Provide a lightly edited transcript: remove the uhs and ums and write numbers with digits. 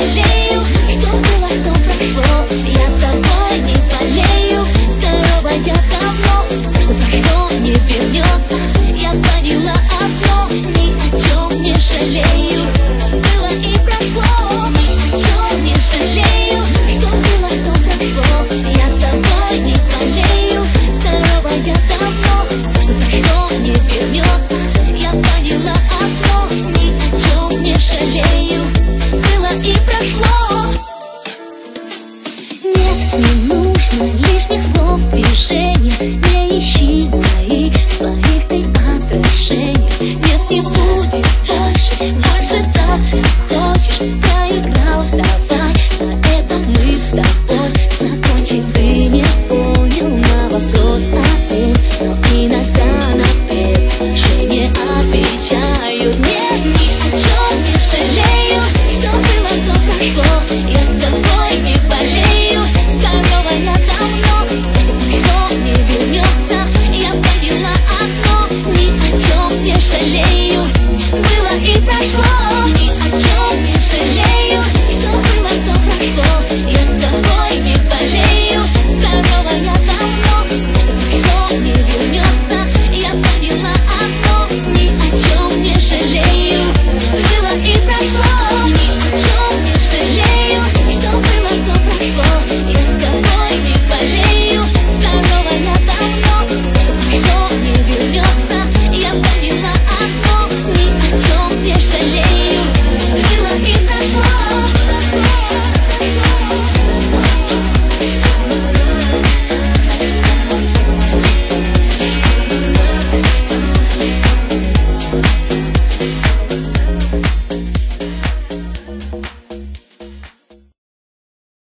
жалею. Что было, то прошло, я тобой не болею. Здорова я давно, что прошло, не вернется. Я поняла одно, ни о чем не жалею. Было и прошло, ни о чем не жалею. Что было, то прошло, я тобой не болею. Здорова я давно, что прошло, не вернется. Я поняла одно, ни о чем не жалею. Было и прошло. Нет, не нужно лишних слов, движений, не ищи мои.